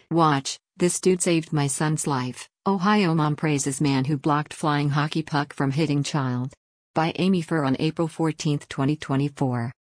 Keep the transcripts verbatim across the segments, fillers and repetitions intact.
Watch, this dude saved my son's life. Ohio mom praises man who blocked flying hockey puck from hitting child. By Amy Furr on April fourteenth, twenty twenty-four.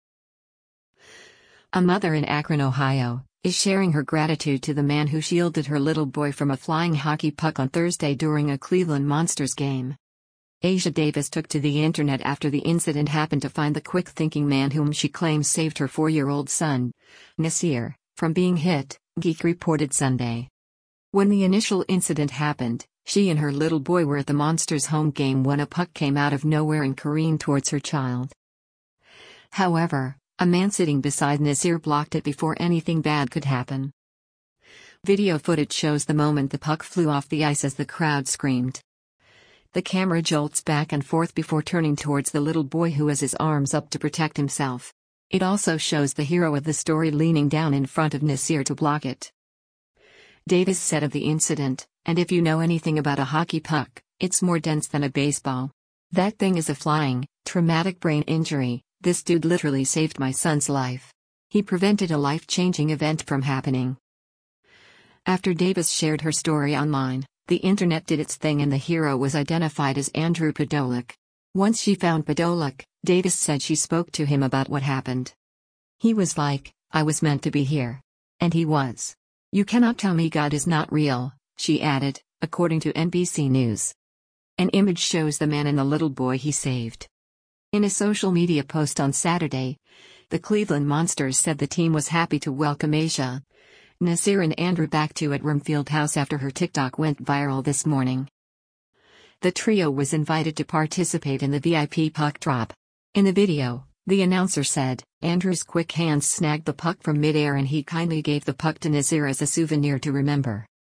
A mother in Akron, Ohio, is sharing her gratitude to the man who shielded her little boy from a flying hockey puck on Thursday during a Cleveland Monsters game. Asia Davis took to the internet after the incident happened to find the quick-thinking man whom she claims saved her four-year-old son, Nasir, from being hit, Geek reported Sunday. When the initial incident happened, she and her little boy were at the Monsters' home game when a puck came out of nowhere and careened towards her child. However, a man sitting beside Nasir blocked it before anything bad could happen. Video footage shows the moment the puck flew off the ice as the crowd screamed. The camera jolts back and forth before turning towards the little boy who has his arms up to protect himself. It also shows the hero of the story leaning down in front of Nasir to block it. Davis said of the incident, "And if you know anything about a hockey puck, it's more dense than a baseball. That thing is a flying, traumatic brain injury. This dude literally saved my son's life. He prevented a life-changing event from happening." After Davis shared her story online, the internet did its thing and the hero was identified as Andrew Podolak. Once she found Podolak, Davis said she spoke to him about what happened. "He was like, I was meant to be here. And he was. You cannot tell me God is not real," she added, according to N B C News. An image shows the man and the little boy he saved. In a social media post on Saturday, the Cleveland Monsters said the team was happy to welcome Asia, Nasir and Andrew back to at Rim Fieldhouse after her TikTok went viral this morning. The trio was invited to participate in the V I P puck drop. In the video, the announcer said, Andrew's quick hands snagged the puck from midair and he kindly gave the puck to Nasir as a souvenir to remember.